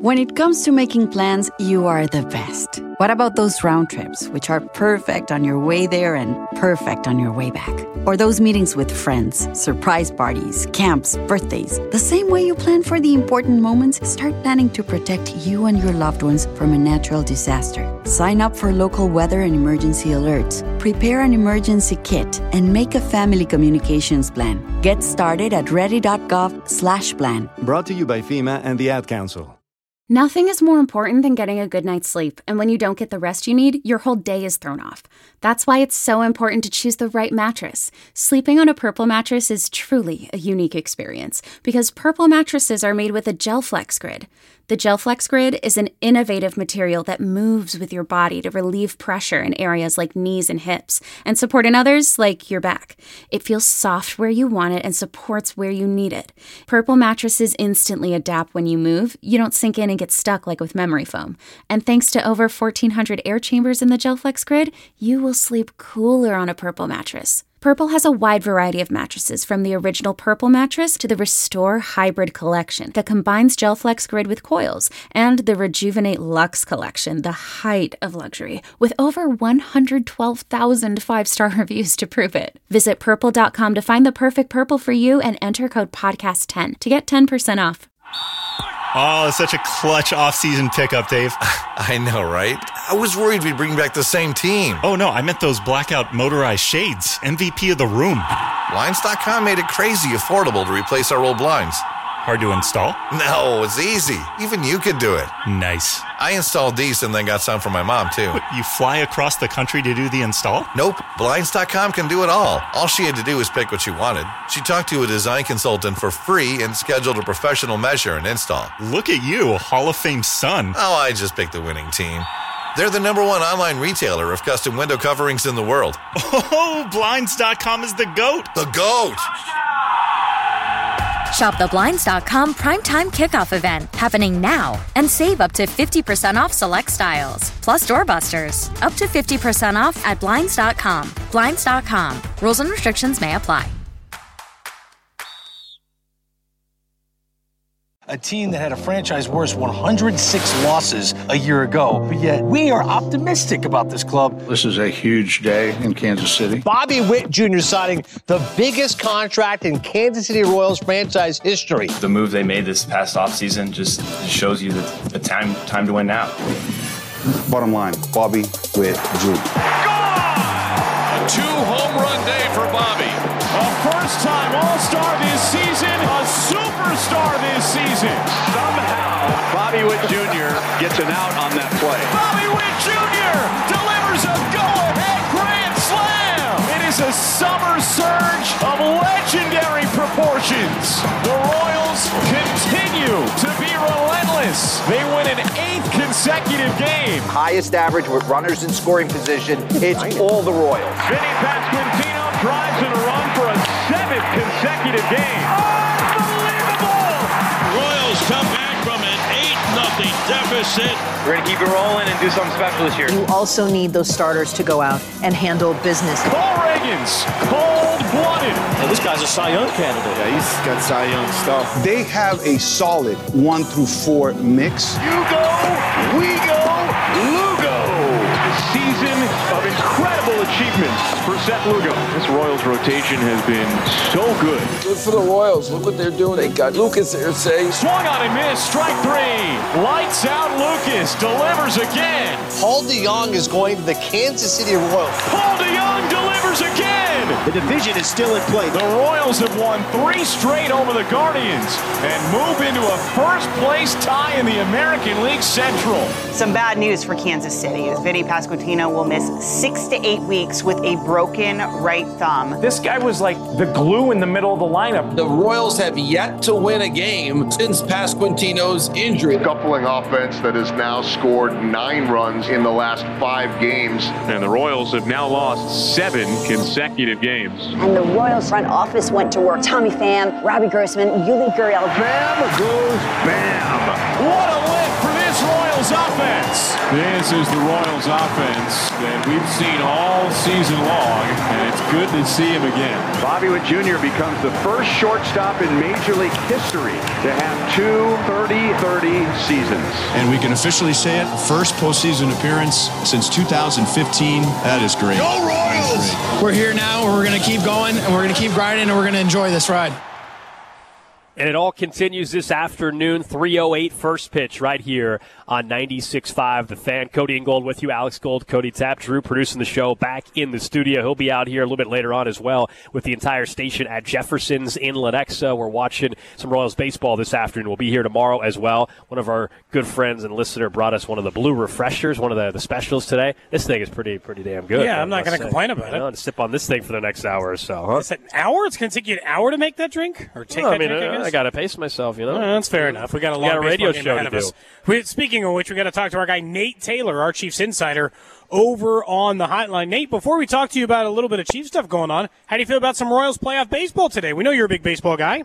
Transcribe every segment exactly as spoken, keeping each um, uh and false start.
When it comes to making plans, you are the best. What about those round trips, which are perfect on your way there and perfect on your way back? Or those meetings with friends, surprise parties, camps, birthdays. The same way you plan for the important moments, start planning to protect you and your loved ones from a natural disaster. Sign up for local weather and emergency alerts. Prepare an emergency kit and make a family communications plan. Get started at ready.gov slash plan. Brought to you by FEMA and the Ad Council. Nothing is more important than getting a good night's sleep, and when you don't get the rest you need, your whole day is thrown off. That's why it's so important to choose the right mattress. Sleeping on a Purple mattress is truly a unique experience, because Purple mattresses are made with a GelFlex Grid. The GelFlex Grid is an innovative material that moves with your body to relieve pressure in areas like knees and hips, and support in others like your back. It feels soft where you want it and supports where you need it. Purple mattresses instantly adapt when you move. You don't sink in and get stuck like with memory foam. And thanks to over fourteen hundred air chambers in the GelFlex Grid, you will sleep cooler on a Purple mattress. Purple has a wide variety of mattresses, from the original Purple mattress to the Restore Hybrid collection that combines GelFlex Grid with coils, and the Rejuvenate Luxe collection, the height of luxury, with over one hundred twelve thousand five-star reviews to prove it. Visit purple dot com to find the perfect Purple for you and enter code podcast ten to get ten percent off. Oh, such a clutch off-season pickup, Dave. I know, right? I was worried we'd bring back the same team. Oh, no, I meant those blackout motorized shades. M V P of the room. Blinds dot com made it crazy affordable to replace our old blinds. Hard to install? No, it's easy. Even you could do it. Nice. I installed these and then got some for my mom, too. What, you fly across the country to do the install? Nope. Blinds dot com can do it all. All she had to do was pick what she wanted. She talked to a design consultant for free and scheduled a professional measure and install. Look at you, a Hall of Fame son. Oh, I just picked the winning team. They're the number one online retailer of custom window coverings in the world. Oh, Blinds dot com is the GOAT. The GOAT! Shop the Blinds dot com Primetime Kickoff event happening now and save up to fifty percent off select styles. Plus doorbusters. Up to fifty percent off at Blinds dot com. Blinds dot com. Rules and restrictions may apply. A team that had a franchise worst one hundred six losses a year ago, but yet we are optimistic about this club. This is a huge day in Kansas City. Bobby Witt Junior signing the biggest contract in Kansas City Royals franchise history. The move they made this past offseason just shows you that the time time to win now. Bottom line, Bobby Witt Junior Gone! A two-home run day for Bobby. A first-time All-Star this season, a superstar this season. Somehow, Bobby Witt Junior gets an out on that play. Bobby Witt Junior delivers a go-ahead grand slam. It is a summer surge of legendary proportions. The Royals continue to be relentless. They win an eighth consecutive game. Highest average with runners in scoring position. It's all the Royals. Vinny Pasquantino drives in a run for a seventh consecutive game. Unbelievable! Royals come back from an eight nothing deficit. We're going to keep it rolling and do something special this year. You also need those starters to go out and handle business. Paul Reagan's cold-blooded. Well, this guy's a Cy Young candidate. Yeah, he's got Cy Young stuff. They have a solid one through four mix. You go, we go, Lugo. A season of incredible achievements for Seth Lugo. This Royals rotation has been so good. Good for the Royals. Look what they're doing. They got Lucas there, say. Swung on and missed. Strike three. Lights out Lucas. Delivers again. Paul DeJong is going to the Kansas City Royals. Paul DeJong delivers again. The division is still in play. The Royals have won three straight over the Guardians and move into a first-place tie in the American League Central. Some bad news for Kansas City as Vinny Pasquantino will miss six to eight weeks with a broken right thumb. This guy was like the glue in the middle of the lineup. The Royals have yet to win a game since Pasquantino's injury. Coupling offense that has now scored nine runs in the last five games. And the Royals have now lost seven consecutive games. And the Royals front office went to work. Tommy Pham, Robbie Grossman, Yuli Gurriel. Bam goes bam. What a lift for this Royals offense. This is the Royals offense that we've seen all season long, and it's good to see him again. Bobby Witt Junior becomes the first shortstop in Major League history to have two thirty thirty seasons. And we can officially say it, first postseason appearance since two thousand fifteen. That is great. Go Royals! We're here now, and we're going to keep going, and we're going to keep grinding, and we're going to enjoy this ride. And it all continues this afternoon, three oh eight first pitch right here on ninety-six point five The Fan. Cody Ingold with you, Alex Gold, Cody Tapp, Drew producing the show back in the studio. He'll be out here a little bit later on as well with the entire station at Jefferson's in Lenexa. We're watching some Royals baseball this afternoon. We'll be here tomorrow as well. One of our good friends and listener brought us one of the blue refreshers, one of the, the specials today. This thing is pretty pretty damn good. Yeah, I'm not going to complain about you know, it. To sip on this thing for the next hour or so. Huh? Is it an hour? It's going to take you an hour to make that drink? Or take well, that I mean, drink, I, I, I got to pace myself, you know. Well, that's fair enough. We got a long got a radio game show ahead to of do. us. We, speaking of which, we got to talk to our guy Nate Taylor, our Chiefs insider, over on the hotline. Nate, before we talk to you about a little bit of Chiefs stuff going on, how do you feel about some Royals playoff baseball today? We know you're a big baseball guy.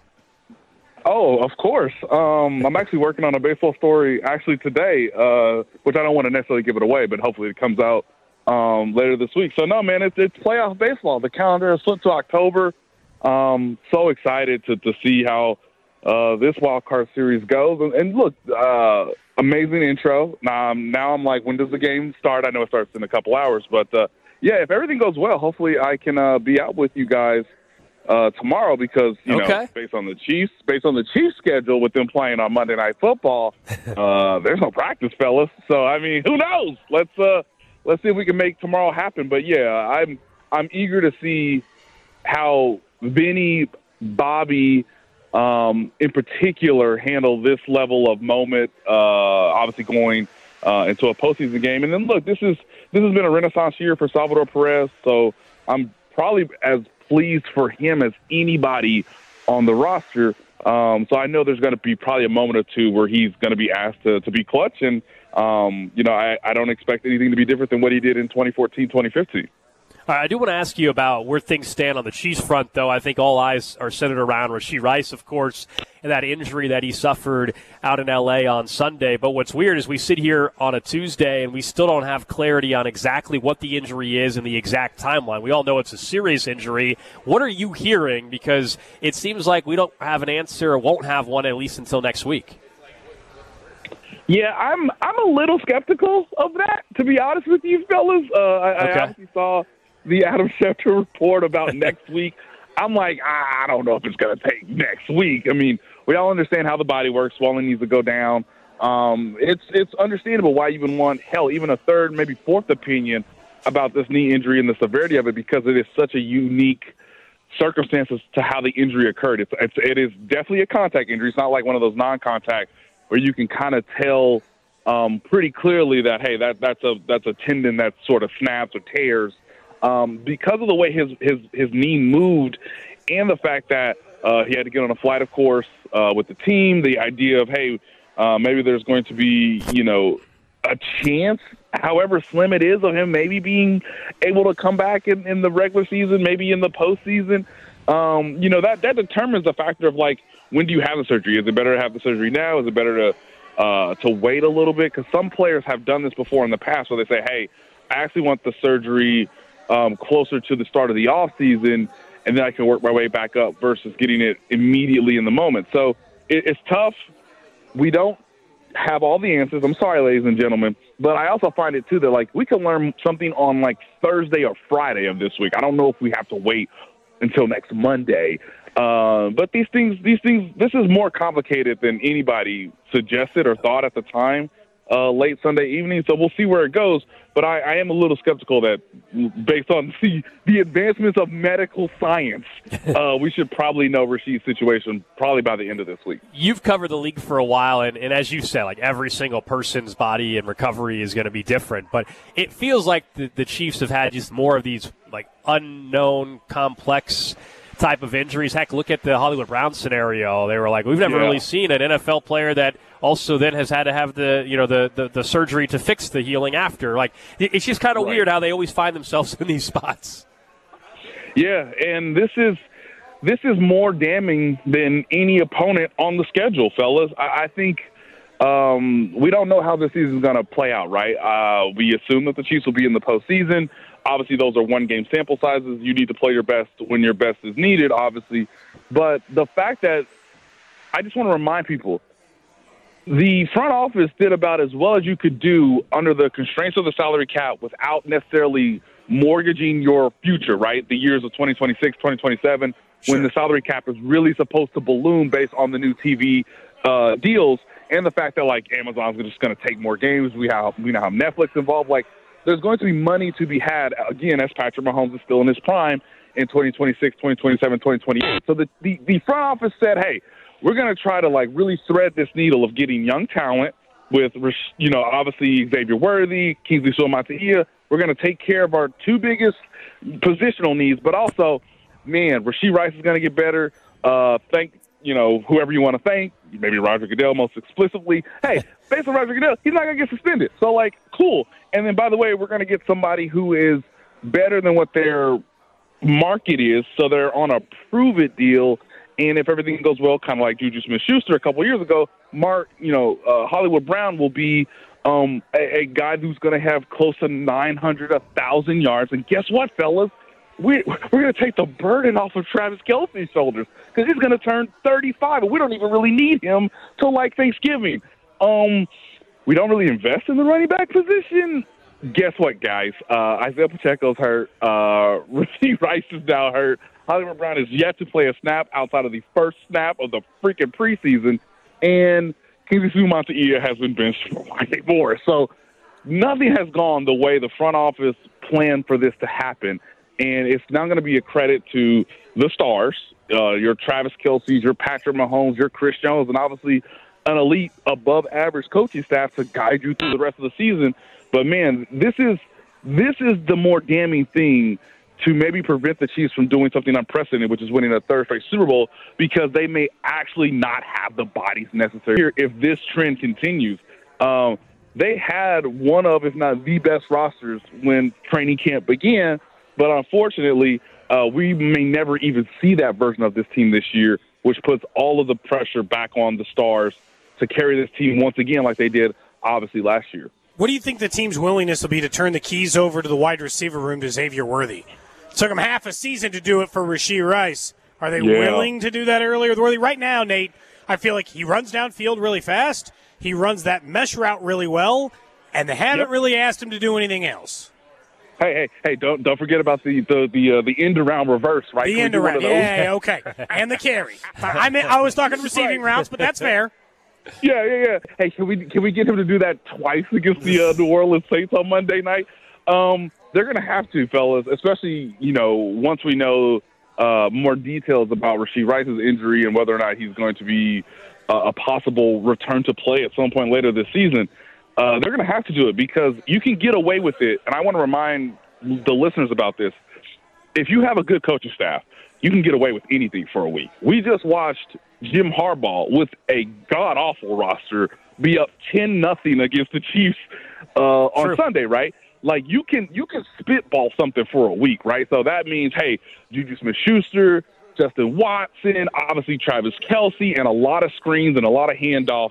Oh, of course. Um, I'm actually working on a baseball story actually today, uh, which I don't want to necessarily give it away, but hopefully it comes out um, later this week. So, no, man, it's, it's playoff baseball. The calendar has flipped to October. Um, so excited to, to see how uh, this wild card series goes. And, and look, uh, amazing intro. Um, now I'm like, when does the game start? I know it starts in a couple hours. But, uh, yeah, if everything goes well, hopefully I can uh, be out with you guys Uh, tomorrow because, you okay. know, based on the Chiefs, based on the Chiefs schedule with them playing on Monday Night Football, uh, there's no practice, fellas. So, I mean, who knows? Let's uh, let's see if we can make tomorrow happen. But, yeah, I'm I'm eager to see how Vinny, Bobby, um, in particular, handle this level of moment, uh, obviously going uh, into a postseason game. And then, look, this is this has been a renaissance year for Salvador Perez, so I'm probably as pleased for him as anybody on the roster. Um, so I know there's going to be probably a moment or two where he's going to be asked to, to be clutch. And, um, you know, I, I don't expect anything to be different than what he did in twenty fourteen, twenty fifteen. All right, I do want to ask you about where things stand on the Chiefs front, though. I think all eyes are centered around Rashee Rice, of course, and that injury that he suffered out in L A on Sunday. But what's weird is we sit here on a Tuesday and we still don't have clarity on exactly what the injury is and the exact timeline. We all know it's a serious injury. What are you hearing? Because it seems like we don't have an answer or won't have one at least until next week. Yeah, I'm I'm a little skeptical of that, to be honest with you, fellas. Uh, I, okay. I obviously saw the Adam Schefter report about next week. I'm like, I don't know if it's going to take next week. I mean, we all understand how the body works. Swelling needs to go down. Um, it's it's understandable why you even want, hell, even a third, maybe fourth opinion about this knee injury and the severity of it, because it is such a unique circumstances to how the injury occurred. It's, it's, it is definitely a contact injury. It's not like one of those non-contact where you can kind of tell um, pretty clearly that, hey, that that's a that's a tendon that sort of snaps or tears. Um, because of the way his, his, his knee moved and the fact that uh, he had to get on a flight, of course, uh, with the team, the idea of, hey, uh, maybe there's going to be, you know, a chance, however slim it is, of him maybe being able to come back in, in the regular season, maybe in the postseason. Um, you know, that, that determines the factor of, like, when do you have the surgery? Is it better to have the surgery now? Is it better to uh, to wait a little bit? Because some players have done this before in the past where they say, hey, I actually want the surgery Um, closer to the start of the off season, and then I can work my way back up versus getting it immediately in the moment. So it, it's tough. We don't have all the answers. I'm sorry, ladies and gentlemen, but I also find it too that like we can learn something on like Thursday or Friday of this week. I don't know if we have to wait until next Monday. Uh, but these things, these things, this is more complicated than anybody suggested or thought at the time. Uh, late Sunday evening, so we'll see where it goes. But I, I am a little skeptical that, based on the, the advancements of medical science, uh, we should probably know Rasheed's situation probably by the end of this week. You've covered the league for a while, and, and as you said, like every single person's body and recovery is going to be different. But it feels like the, the Chiefs have had just more of these like unknown, complex type of injuries. Heck, look at the Hollywood Browns scenario. They were like, we've never yeah. really seen an N F L player that also then has had to have the, you know, the, the, the surgery to fix the healing after. Like, it's just kind of right. weird how they always find themselves in these spots. Yeah, and this is this is more damning than any opponent on the schedule, fellas. I, I think um, we don't know how this season is going to play out, right? Uh, we assume that the Chiefs will be in the postseason. Obviously, those are one-game sample sizes. You need to play your best when your best is needed, obviously. But the fact that I just want to remind people, the front office did about as well as you could do under the constraints of the salary cap without necessarily mortgaging your future, right? The years of twenty twenty-six, twenty twenty-seven, sure. when the salary cap is really supposed to balloon based on the new T V uh, deals, and the fact that, like, Amazon's just going to take more games. We have, we now have Netflix involved. Like, there's going to be money to be had, again, as Patrick Mahomes is still in his prime in twenty twenty-six, twenty twenty-seven, twenty twenty-eight. So the, the, the front office said, hey, we're going to try to, like, really thread this needle of getting young talent with, you know, obviously Xavier Worthy, Kingsley Suamataia. We're going to take care of our two biggest positional needs, but also, man, Rashee Rice is going to get better. Uh, thank, you know, whoever you want to thank, maybe Roger Goodell most explicitly. Hey, based on Roger Goodell, he's not going to get suspended. So, like, cool. And then, by the way, we're going to get somebody who is better than what their market is, so they're on a prove-it deal. And if everything goes well, kind of like Juju Smith-Schuster a couple years ago, Mark, you know, uh, Hollywood Brown will be um, a, a guy who's going to have close to nine hundred, one thousand yards. And guess what, fellas? We, we're going to take the burden off of Travis Kelce's shoulders because he's going to turn thirty-five, and we don't even really need him till, like, Thanksgiving. Um, we don't really invest in the running back position. Guess what, guys? Uh, Isaiah Pacheco's hurt. Uh, Rashee Rice is now hurt. Hollywood Brown is yet to play a snap outside of the first snap of the freaking preseason. And Kingsley Suamataia has been benched for Wyatt Morris. So nothing has gone the way the front office planned for this to happen. And it's now going to be a credit to the stars, uh, your Travis Kelce's, your Patrick Mahomes, your Chris Jones, and obviously an elite above-average coaching staff to guide you through the rest of the season. But, man, this is this is the more damning thing to maybe prevent the Chiefs from doing something unprecedented, which is winning a third straight Super Bowl, because they may actually not have the bodies necessary if this trend continues. Um, they had one of, if not the best rosters when training camp began, but unfortunately, uh, we may never even see that version of this team this year, which puts all of the pressure back on the stars to carry this team once again like they did, obviously, last year. What do you think the team's willingness will be to turn the keys over to the wide receiver room to Xavier Worthy? It took them half a season to do it for Rashee Rice. Are they yeah. willing to do that earlier with Worthy? Right now, Nate, I feel like he runs downfield really fast. He runs that mesh route really well, and they haven't yep. really asked him to do anything else. Hey, hey, hey! Don't don't forget about the the the, uh, the end around reverse, right? The end around, yeah, yeah, okay, and the carry. I mean, I was talking receiving right. routes, but that's fair. Yeah, yeah, yeah. Hey, can we can we get him to do that twice against the uh, New Orleans Saints on Monday night? Um, they're going to have to, fellas, especially, you know, once we know uh, more details about Rashee Rice's injury and whether or not he's going to be uh, a possible return to play at some point later this season. Uh, they're going to have to do it because you can get away with it. And I want to remind the listeners about this. If you have a good coaching staff, you can get away with anything for a week. We just watched Jim Harbaugh with a god-awful roster be up ten nothing against the Chiefs uh, on True. Sunday, right? Like, you can you can spitball something for a week, right? So that means, hey, Juju Smith-Schuster, Justin Watson, obviously Travis Kelce, and a lot of screens and a lot of handoffs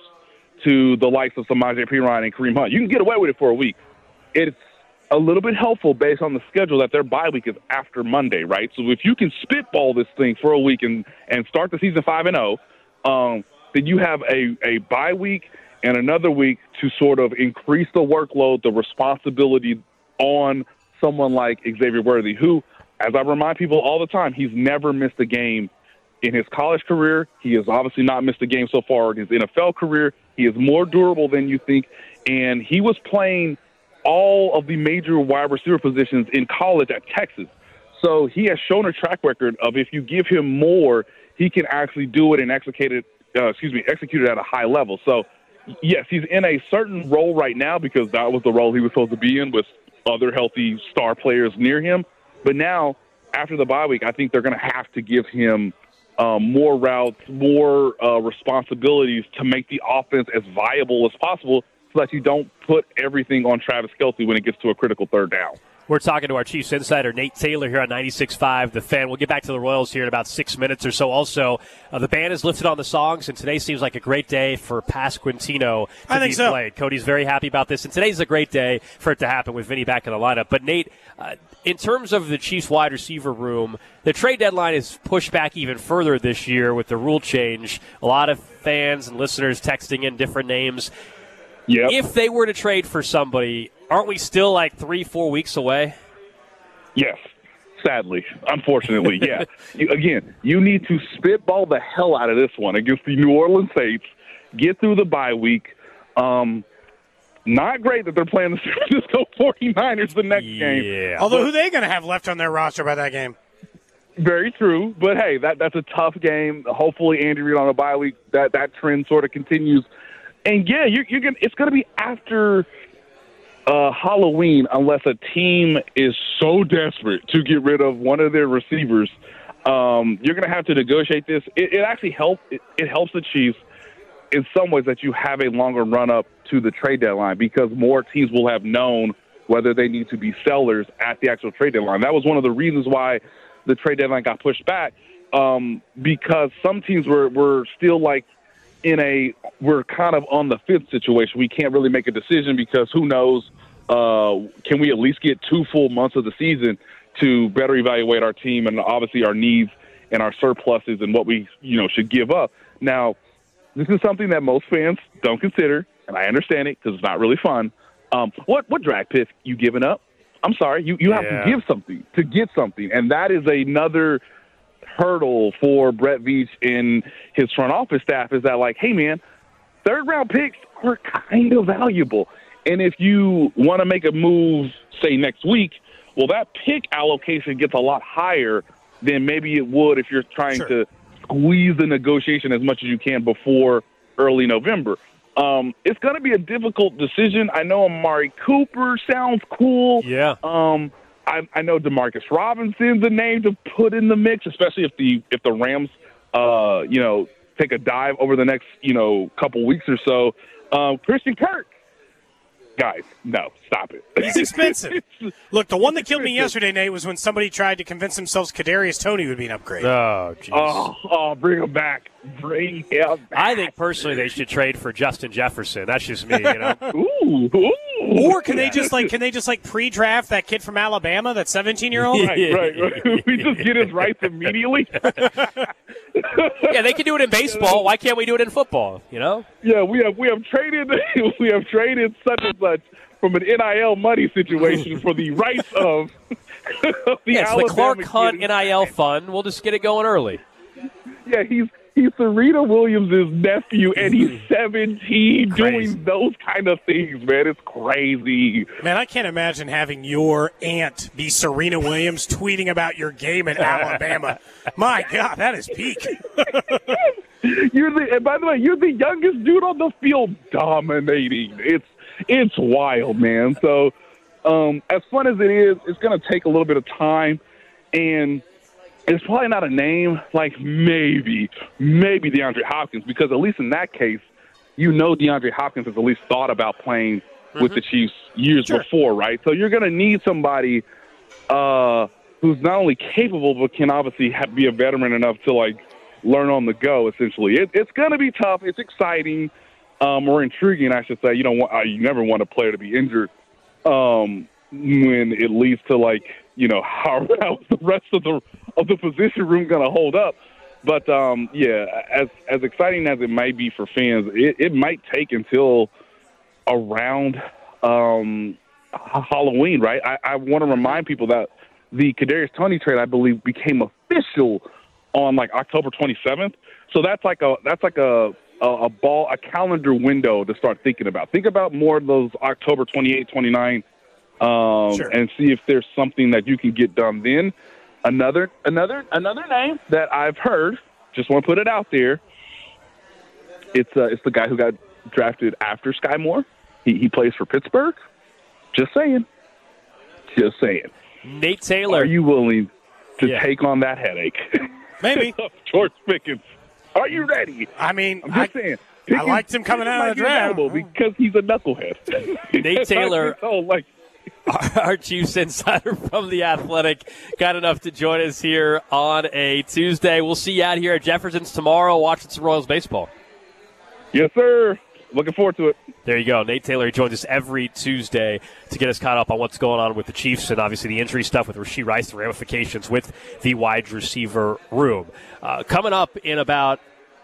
to the likes of Samaje Perine and Kareem Hunt. You can get away with it for a week. It's a little bit helpful based on the schedule that their bye week is after Monday, right? So if you can spitball this thing for a week and, and start the season five and oh, um, then you have a, a bye week and another week to sort of increase the workload, the responsibility on someone like Xavier Worthy, who, as I remind people all the time, he's never missed a game in his college career. He has obviously not missed a game so far in his N F L career. He is more durable than you think, and he was playing all of the major wide receiver positions in college at Texas. So he has shown a track record of if you give him more, he can actually do it and execute it, uh, excuse me, execute it at a high level. So, yes, he's in a certain role right now because that was the role he was supposed to be in with other healthy star players near him. But now, after the bye week, I think they're going to have to give him um, more routes, more uh, responsibilities to make the offense as viable as possible, so that you don't put everything on Travis Kelce when it gets to a critical third down. We're talking to our Chiefs insider, Nate Taylor, here on ninety-six point five The Fan. We'll get back to the Royals here in about six minutes or so. Also, uh, the band is lifted on the songs, and today seems like a great day for Pasquantino to I think be so. played. Cody's very happy about this, and today's a great day for it to happen with Vinny back in the lineup. But, Nate, uh, in terms of the Chiefs wide receiver room, the trade deadline is pushed back even further this year with the rule change. A lot of fans and listeners texting in different names. Yep. If they were to trade for somebody, aren't we still like three, four weeks away? Yes, sadly, unfortunately, yeah. you, again, you need to spitball the hell out of this one against the New Orleans Saints, get through the bye week. Um, not great that they're playing the San Francisco forty-niners the next yeah. game. Although, but, who are they going to have left on their roster by that game? Very true, but hey, that that's a tough game. Hopefully, Andy Reid on the bye week, that, that trend sort of continues. And, yeah, you're, you're gonna, it's going to be after – Uh, Halloween, unless a team is so desperate to get rid of one of their receivers, um, you're going to have to negotiate this. It, it actually helps. It, it helps the Chiefs in some ways that you have a longer run up to the trade deadline because more teams will have known whether they need to be sellers at the actual trade deadline. That was one of the reasons why the trade deadline got pushed back um, because some teams were were still like in a we're kind of on the fifth situation. We can't really make a decision because who knows. Uh, can we at least get two full months of the season to better evaluate our team and obviously our needs and our surpluses and what we, you know, should give up? Now, this is something that most fans don't consider, and I understand it because it's not really fun. Um, what what draft pick you giving up? I'm sorry, you, you have yeah. to give something to get something, and that is another hurdle for Brett Veach and his front office staff is that, like, hey, man, third-round picks are kind of valuable. And if you want to make a move, say, next week, well, that pick allocation gets a lot higher than maybe it would if you're trying sure. to squeeze the negotiation as much as you can before early November. Um, it's going to be a difficult decision. I know Amari Cooper sounds cool. Yeah. Um, I, I know Demarcus Robinson's a name to put in the mix, especially if the if the Rams, uh, you know, take a dive over the next, you know, couple weeks or so. Um, Christian Kirk. Guys, no, stop it. He's expensive. Look, the one that killed me yesterday, Nate, was when somebody tried to convince themselves Kadarius Toney would be an upgrade. Oh, jeez. Oh, oh, bring him back. Bring him back. I think personally they should trade for Justin Jefferson. That's just me, you know. ooh, ooh. Or can they just like can they just like pre-draft that kid from Alabama, that seventeen-year-old? Right, right, right. We just get his rights immediately. Yeah, they can do it in baseball. Why can't we do it in football? You know? Yeah, we have we have traded we have traded such and such from an N I L money situation for the rights of, of the yeah, it's Alabama the Clark Hunt kid. N I L fund. We'll just get it going early. Yeah, he's he's Serena Williams' nephew, and he's seventeen Crazy. doing those kind of things, man. It's crazy. Man, I can't imagine having your aunt be Serena Williams tweeting about your game in Alabama. My God, that is peak. You're the, and by the way, you're the youngest dude on the field dominating. It's it's wild, man. So, um, as fun as it is, it's going to take a little bit of time, and it's probably not a name like maybe, maybe DeAndre Hopkins, because at least in that case, you know DeAndre Hopkins has at least thought about playing mm-hmm. with the Chiefs years sure. before, right? So you're going to need somebody uh, who's not only capable but can obviously have, be a veteran enough to, like, learn on the go, essentially. It, it's going to be tough. It's exciting um, or intriguing, I should say. You don't want, uh, you never want a player to be injured um, when it leads to, like, you know, how, how's the rest of the of the position room going to hold up? But, um, yeah, as as exciting as it might be for fans, it, it might take until around um, Halloween, right? I, I want to remind people that the Kadarius Toney trade, I believe, became official on like October twenty-seventh. So that's like a that's like a, a a ball a calendar window to start thinking about. Think about more of those October twenty-eighth, twenty-ninth, um, sure. and see if there's something that you can get done then. Another another another name that I've heard, just want to put it out there. It's uh, it's the guy who got drafted after Sky Moore. He he plays for Pittsburgh. Just saying. Just saying. Nate Taylor. Are you willing to yeah. take on that headache? Maybe. George Pickens. Are you ready? I mean, I'm just I, saying. Pickens, I liked him coming out of the draft because he's a knucklehead. Nate Taylor. oh, like, our, our Chiefs insider from The Athletic, kind enough to join us here on a Tuesday. We'll see you out here at Jefferson's tomorrow watching some Royals baseball. Yes, sir. Looking forward to it. There you go. Nate Taylor joins us every Tuesday to get us caught up on what's going on with the Chiefs and obviously the injury stuff with Rashee Rice, the ramifications with the wide receiver room. Uh, coming up in about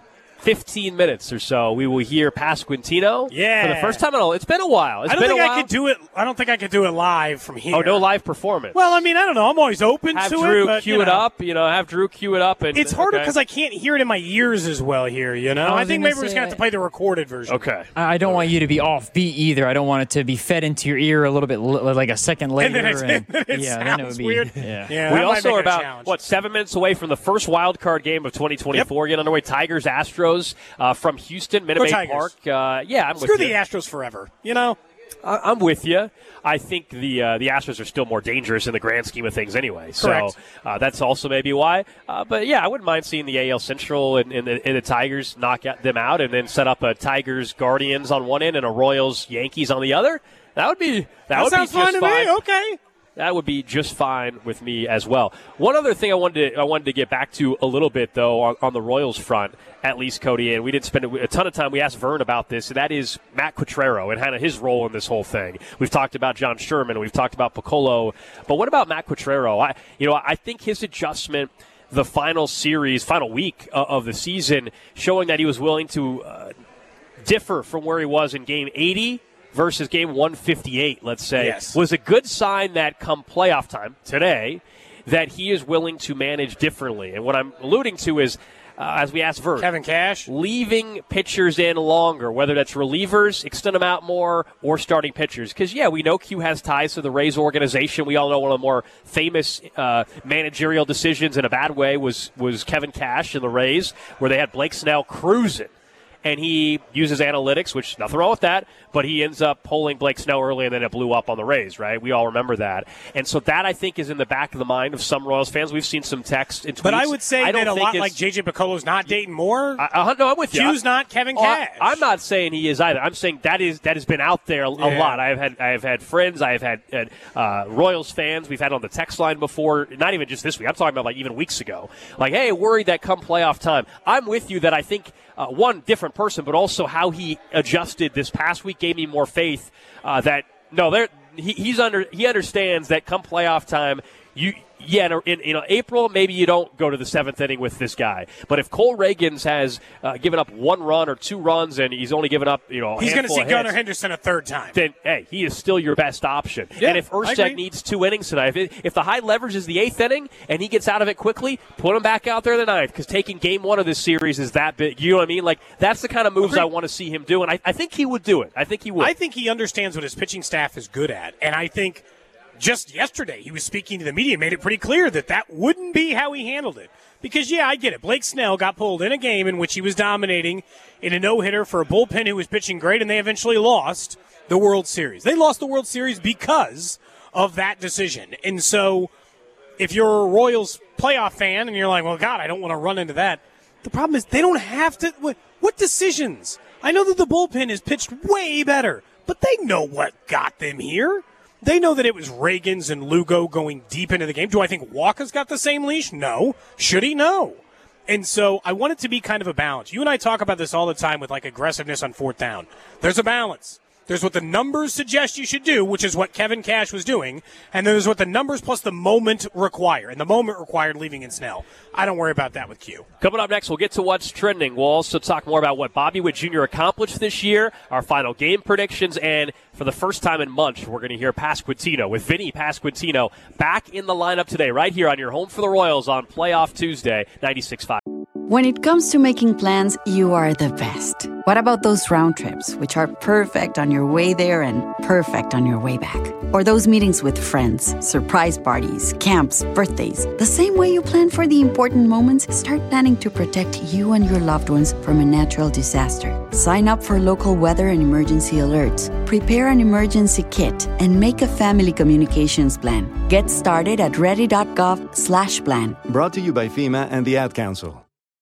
fifteen minutes or so, we will hear Pasquantino. Yeah. For the first time in a while. It's been a while. It's I don't been think a I while. could do it. I don't think I could do it live from here. Oh, no live performance. Well, I mean, I don't know. I'm always open have to Drew it. But, cue you it know. up. You know, have Drew cue it up. And It's harder okay. because I can't hear it in my ears as well here, you know? I, I think gonna maybe we're just say- going to have to play the recorded version. Okay. I don't want you to be off beat either. I don't want it to be fed into your ear a little bit l- like a second later. And then it's- and- it yeah, then it would sounds be weird. Yeah. Yeah, we that might also make are it a about, challenge. what, seven minutes away from the first wild card game of twenty twenty-four getting underway. Tigers, Astros uh, from Houston, Minute Go Maid Tigers. Park. Uh, yeah, I'm Screw with you. the Astros forever, you know? I- I'm with you. I think the uh, the Astros are still more dangerous in the grand scheme of things anyway. So Correct. uh, that's also maybe why. Uh, but, yeah, I wouldn't mind seeing the A L Central and, and, the, and the Tigers knock out, them out and then set up a Tigers-Guardians on one end and a Royals-Yankees on the other. That would be that, That would sounds be just fine to fine. me. Okay. That would be just fine with me as well. One other thing I wanted to, I wanted to get back to a little bit, though, on, on the Royals front, at least, Cody, and we didn't spend a ton of time. We asked Vern about this, and that is Matt Quatraro and kind of his role in this whole thing. We've talked about John Sherman, we've talked about Piccolo, but what about Matt Quatraro? I, you know, I think his adjustment the final series, final week uh, of the season, showing that he was willing to uh, differ from where he was in Game eighty versus Game one fifty-eight, let's say, yes. was a good sign that come playoff time today, that he is willing to manage differently. And what I'm alluding to is, uh, as we asked Vert, Kevin Cash, leaving pitchers in longer, whether that's relievers, extend them out more, or starting pitchers. Because, yeah, we know Q has ties to the Rays organization. We all know one of the more famous uh, managerial decisions in a bad way was, was Kevin Cash in the Rays, where they had Blake Snell cruising. And he uses analytics, which nothing wrong with that, but he ends up pulling Blake Snell early, and then it blew up on the Rays, right? We all remember that. And so that, I think, is in the back of the mind of some Royals fans. We've seen some text and tweets. But I would say I don't that a think lot it's- like J J Piccolo's not dating more. I, I, no, I'm with you. Q's not Kevin Oh, Cash. I, I'm not saying he is either. I'm saying that is that has been out there a, a Yeah. lot. I have had I have had friends. I have had, had uh, Royals fans. We've had on the text line before. Not even just this week. I'm talking about like even weeks ago. Like, hey, worried that come playoff time. I'm with you that I think uh, one different person, but also how he adjusted this past week gave me more faith uh, that no, there he, he's under he understands that come playoff time you. Yeah, in, in you know, April, maybe you don't go to the seventh inning with this guy. But if Cole Reagans has uh, given up one run or two runs and he's only given up, you know, a he's going to handful see of Gunnar hits, Henderson a third time. then, hey, he is still your best option. Yeah, and if I Erstad agree. needs two innings tonight, if, it, if the high leverage is the eighth inning and he gets out of it quickly, put him back out there in the ninth because taking game one of this series is that big. You know what I mean? Like, that's the kind of moves Agreed. I want to see him do, and I, I think he would do it. I think he would. I think he understands what his pitching staff is good at, and I think just yesterday he was speaking to the media and made it pretty clear that that wouldn't be how he handled it. Because, yeah, I get it. Blake Snell got pulled in a game in which he was dominating in a no-hitter for a bullpen who was pitching great, and they eventually lost the World Series. They lost the World Series because of that decision. And so if you're a Royals playoff fan and you're like, well, God, I don't want to run into that, the problem is they don't have to. What, what decisions? I know that the bullpen is pitched way better, but they know what got them here. They know that it was Reagans and Lugo going deep into the game. Do I think Walker's got the same leash? No. Should he? No. And so I want it to be kind of a balance. You and I talk about this all the time with like aggressiveness on fourth down. There's a balance. There's what the numbers suggest you should do, which is what Kevin Cash was doing, and then there's what the numbers plus the moment require, and the moment required leaving in Snell. I don't worry about that with Q. Coming up next, we'll get to what's trending. We'll also talk more about what Bobby Witt Junior accomplished this year, our final game predictions, and for the first time in months, we're going to hear Pasquantino with Vinny Pasquantino back in the lineup today, right here on your home for the Royals on Playoff Tuesday, ninety-six point five. When it comes to making plans, you are the best. What about those round trips, which are perfect on your way there and perfect on your way back? Or those meetings with friends, surprise parties, camps, birthdays. The same way you plan for the important moments, start planning to protect you and your loved ones from a natural disaster. Sign up for local weather and emergency alerts. Prepare an emergency kit and make a family communications plan. Get started at ready.gov slash plan. Brought to you by FEMA and the Ad Council.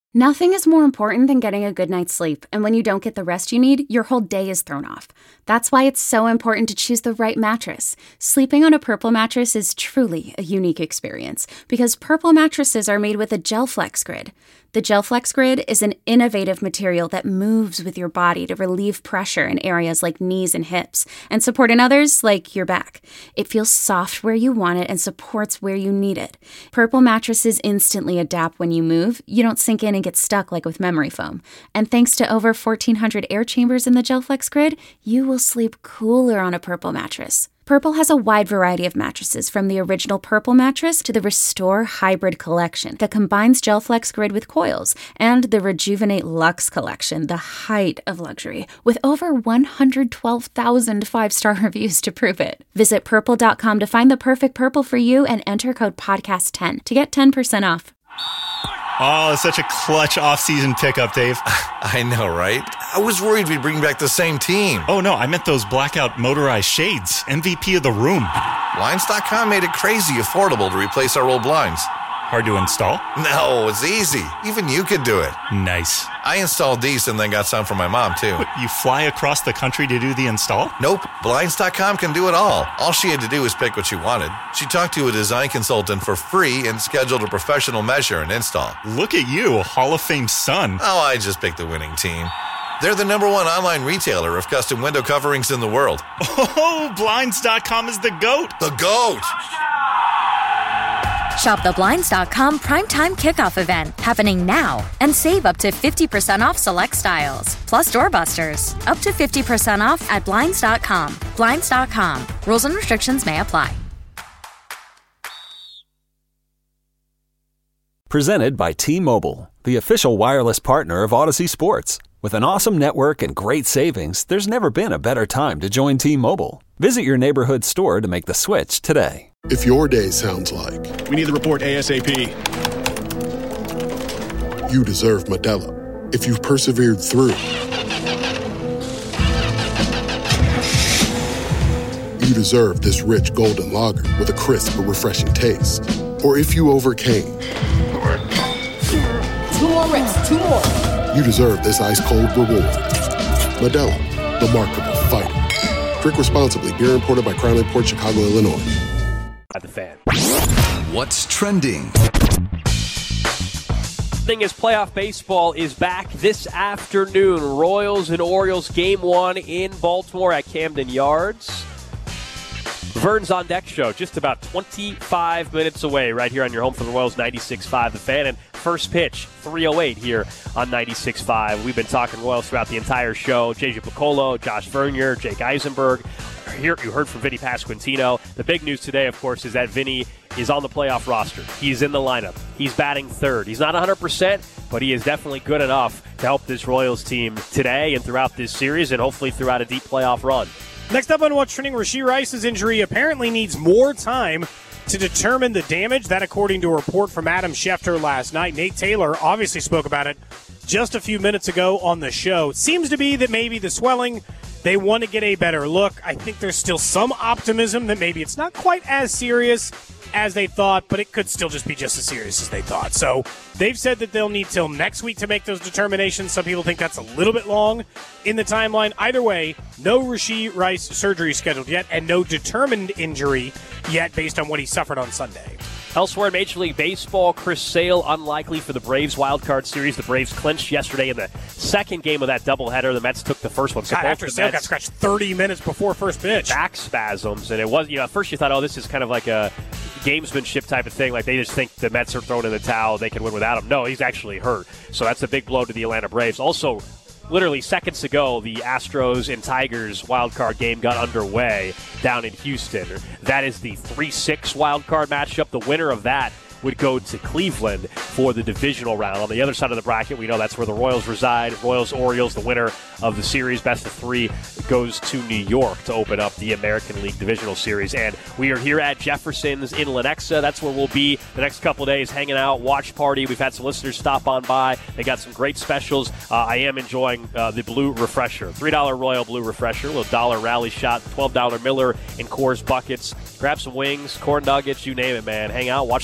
Nothing is more important than getting a good night's sleep, and when you don't get the rest you need, your whole day is thrown off. That's why it's so important to choose the right mattress. Sleeping on a Purple mattress is truly a unique experience, because Purple mattresses are made with a GelFlex Grid. The GelFlex Grid is an innovative material that moves with your body to relieve pressure in areas like knees and hips, and support in others like your back. It feels soft where you want it and supports where you need it. Purple mattresses instantly adapt when you move. You don't sink in and get stuck like with memory foam. And thanks to over fourteen hundred air chambers in the GelFlex Grid, you will sleep cooler on a Purple mattress. Purple has a wide variety of mattresses, from the original Purple mattress to the Restore Hybrid collection that combines GelFlex Grid with coils, and the Rejuvenate Luxe collection, the height of luxury, with over one hundred twelve thousand five-star reviews to prove it. Visit purple dot com to find the perfect Purple for you and enter code podcast ten to get ten percent off. Oh, such a clutch off-season pickup, Dave. I know, right? I was worried we'd bring back the same team. Oh, no, I meant those blackout motorized shades. M V P of the room. Blinds dot com made it crazy affordable to replace our old blinds. Hard to install? No, it's easy. Even you could do it. Nice. I installed these and then got some for my mom, too. What, you fly across the country to do the install? Nope. Blinds dot com can do it all. All she had to do was pick what she wanted. She talked to a design consultant for free and scheduled a professional measure and install. Look at you, a Hall of Fame son. Oh, I just picked the winning team. They're the number one online retailer of custom window coverings in the world. Oh, Blinds dot com is the GOAT. The GOAT! Shop the Blinds dot com Primetime Kickoff event happening now and save up to fifty percent off select styles. Plus doorbusters, up to fifty percent off at Blinds dot com. Blinds dot com. Rules and restrictions may apply. Presented by T-Mobile, the official wireless partner of Odyssey Sports. With an awesome network and great savings, there's never been a better time to join T-Mobile. Visit your neighborhood store to make the switch today. If your day sounds like we need the report ASAP, you deserve Modelo. If you've persevered through, you deserve this rich golden lager with a crisp but refreshing taste. Or if you overcame, two more reps, two more. You deserve this ice-cold reward. Modelo, the Remarkable Fighter. Drink responsibly. Beer imported by Crown Imports, Chicago, Illinois. At the fan. What's trending? Thing is, playoff baseball is back this afternoon. Royals and Orioles game one in Baltimore at Camden Yards. Vern's On Deck show, just about twenty-five minutes away, right here on your home for the Royals, ninety-six point five The Fan. And first pitch, three oh eight here on ninety-six point five. We've been talking Royals throughout the entire show. J J Piccolo, Josh Vernier, Jake Eisenberg. Here you heard from Vinny Pasquantino. The big news today, of course, is that Vinny is on the playoff roster. He's in the lineup. He's batting third. He's not one hundred percent, but he is definitely good enough to help this Royals team today and throughout this series and hopefully throughout a deep playoff run. Next up on What's Trending, Rashee Rice's injury apparently needs more time to determine the damage. That, according to a report from Adam Schefter last night. Nate Taylor obviously spoke about it just a few minutes ago on the show. It seems to be that maybe the swelling, they want to get a better look. I think there's still some optimism that maybe it's not quite as serious as they thought, but it could still just be just as serious as they thought. So they've said that they'll need till next week to make those determinations. Some people think that's a little bit long in the timeline. Either way, no Rashee Rice surgery scheduled yet and no determined injury yet based on what he suffered on Sunday. Elsewhere in Major League Baseball, Chris Sale unlikely for the Braves wildcard series. The Braves clinched yesterday in the second game of that doubleheader. The Mets took the first one. So God, after Sale got scratched thirty minutes before first pitch. Back spasms. And it was, you know, at first you thought, oh, this is kind of like a gamesmanship type of thing. Like they just think the Mets are throwing in the towel. They can win without him. No, he's actually hurt. So that's a big blow to the Atlanta Braves. Also, literally seconds ago, the Astros and Tigers wildcard game got underway down in Houston. That is the three six wildcard matchup. The winner of that would go to Cleveland for the divisional round. On the other side of the bracket, we know that's where the Royals reside. Royals-Orioles, the winner of the series, best of three, goes to New York to open up the American League Divisional Series. And we are here at Jefferson's in Lenexa. That's where we'll be the next couple of days, hanging out, watch party. We've had some listeners stop on by. They got some great specials. Uh, I am enjoying uh, the Blue Refresher. three dollar Royal Blue Refresher, a little dollar rally shot, twelve dollar Miller in Coors buckets. Grab some wings, corn nuggets, you name it, man. Hang out, watch some Royals baseball.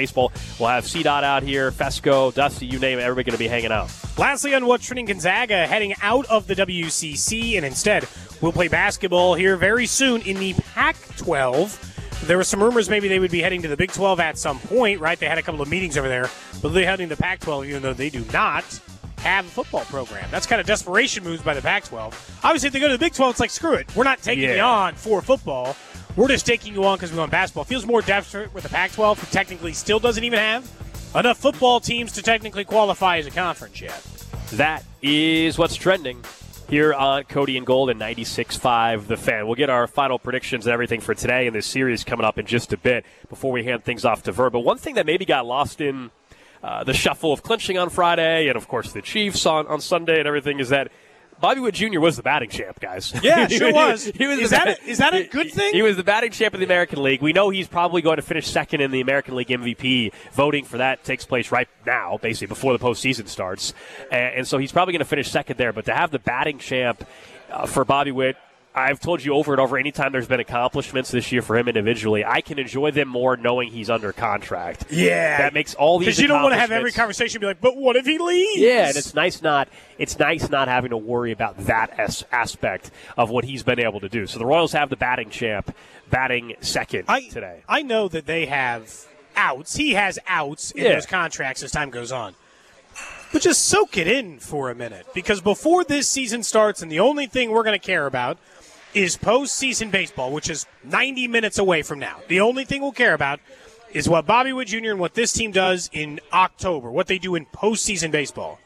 Baseball. We'll have C DOT out here, Fesco, Dusty, you name it. Everybody going to be hanging out. Lastly, on What's Trending, Gonzaga heading out of the W C C, and instead we'll play basketball here very soon in the Pac twelve. There were some rumors maybe they would be heading to the Big twelve at some point, right? They had a couple of meetings over there, but they're heading to the Pac twelve even though they do not have a football program. That's kind of desperation moves by the Pac twelve. Obviously, if they go to the Big twelve, it's like, screw it. We're not taking yeah. you on for football. We're just taking you on because we want basketball. Feels more desperate with the Pac twelve, who technically still doesn't even have enough football teams to technically qualify as a conference yet. That is what's trending here on Cody and Gold and ninety-six point five The Fan. We'll get our final predictions and everything for today and this series coming up in just a bit before we hand things off to Verb. But one thing that maybe got lost in uh, the shuffle of clinching on Friday and, of course, the Chiefs on, on Sunday and everything is that Bobby Witt Junior was the batting champ, guys. Yeah, sure was. he was is, that a, is that a good thing? He, he was the batting champ of the American League. We know he's probably going to finish second in the American League M V P. Voting for that takes place right now, basically, before the postseason starts. And, and so he's probably going to finish second there. But to have the batting champ uh, for Bobby Witt, I've told you over and over, anytime there's been accomplishments this year for him individually, I can enjoy them more knowing he's under contract. Yeah. That makes all these Because you don't want to have every conversation be like, but what if he leaves? Yeah, and it's nice not it's nice not having to worry about that as aspect of what he's been able to do. So the Royals have the batting champ batting second I, today. I know that they have outs. He has outs in yeah. those contracts as time goes on. But just soak it in for a minute, because before this season starts, and the only thing we're going to care about is postseason baseball, which is ninety minutes away from now. The only thing we'll care about is what Bobby Witt Junior and what this team does in October, what they do in postseason baseball.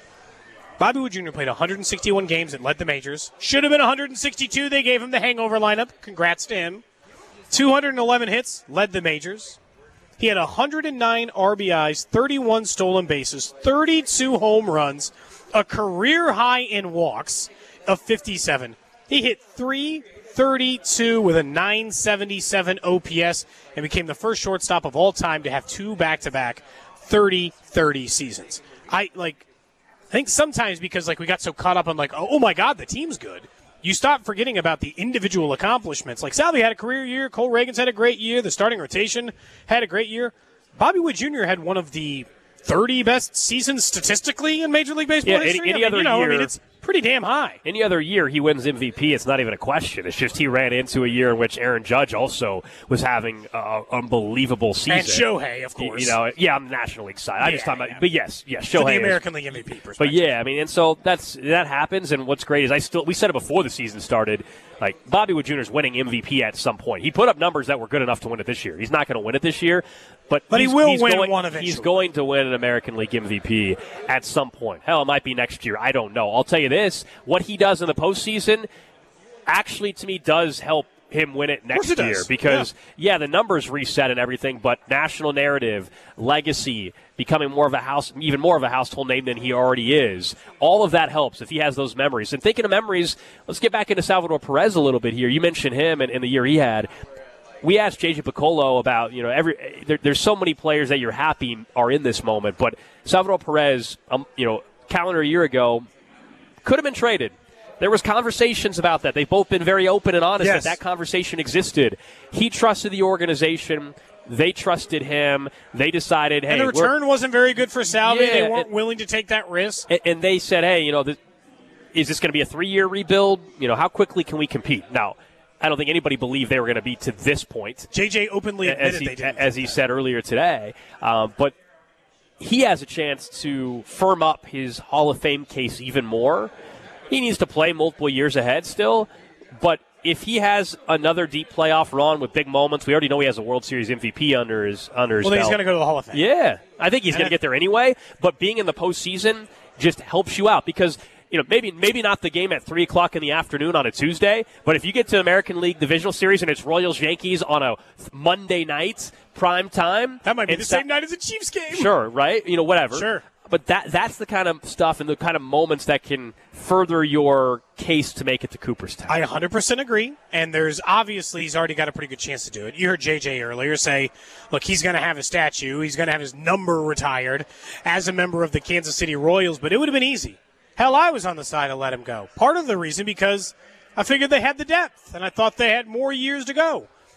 Bobby Witt Junior played one hundred sixty-one games and led the majors. Should have been one hundred sixty-two. They gave him the hangover lineup. Congrats to him. two hundred eleven hits, led the majors. He had one hundred nine R B Is, thirty-one stolen bases, thirty-two home runs, a career high in walks of fifty-seven. He hit three thirty-two with a nine seventy-seven O P S and became the first shortstop of all time to have two back-to-back thirty thirty seasons. I like. I think sometimes because like we got so caught up on like, oh my God, the team's good, you stop forgetting about the individual accomplishments. Like Salvi had a career year, Cole Reagans had a great year, the starting rotation had a great year. Bobby Witt Junior had one of the thirty best seasons statistically in Major League Baseball yeah, history. Any, any I mean, other you know, year, I mean, it's pretty damn high. Any other year he wins M V P, it's not even a question. It's just he ran into a year in which Aaron Judge also was having an unbelievable season. And Shohei, of course. You know, yeah, on the National League side. Yeah, I'm just talking about, yeah. but yes, yes, For Shohei. the is, American League M V P perspective. But yeah, I mean, and so that's that happens. And what's great is I still we said it before the season started. Like Bobby Witt Junior is winning M V P at some point. He put up numbers that were good enough to win it this year. He's not going to win it this year, but but he he's, will he's win going, one eventually. He's going to win an American League M V P at some point. Hell, it might be next year. I don't know. I'll tell you this: what he does in the postseason actually, to me, does help him win it next it year does. because yeah. yeah, the numbers reset and everything, but national narrative, legacy, becoming more of a house, even more of a household name than he already is. All of that helps if he has those memories. And thinking of memories, let's get back into Salvador Perez a little bit here. You mentioned him and, and the year he had. We asked J J Piccolo about, you know, every there, there's so many players that you're happy are in this moment, but Salvador Perez, um, you know, calendar year ago, could have been traded. There was conversations about that. They've both been very open and honest yes. that that conversation existed. He trusted the organization. They trusted him. They decided, hey, and the return wasn't very good for Salvi. Yeah, they weren't and, willing to take that risk. And, and they said, hey, you know, this, is this going to be a three-year rebuild? You know, how quickly can we compete? Now, I don't think anybody believed they were going to be to this point. J J openly admitted as he, they didn't. As he said earlier today. Um, but he has a chance to firm up his Hall of Fame case even more. He needs to play multiple years ahead still, but if he has another deep playoff run with big moments, we already know he has a World Series M V P under his under his well, then belt. he's going to go to the Hall of Fame. Yeah, I think he's going to get there anyway. But being in the postseason just helps you out because you know maybe maybe not the game at three o'clock in the afternoon on a Tuesday, but if you get to the American League Divisional Series and it's Royals Yankees on a Monday night prime time, that might be the same night as a Chiefs game. Sure, right? You know, whatever. Sure. But that that's the kind of stuff and the kind of moments that can further your case to make it to Cooperstown. I one hundred percent agree, and there's obviously he's already got a pretty good chance to do it. You heard J J earlier say, look, he's going to have a statue. He's going to have his number retired as a member of the Kansas City Royals, but it would have been easy. Hell, I was on the side to let him go. Part of the reason because I figured they had the depth, and I thought they had more years to go.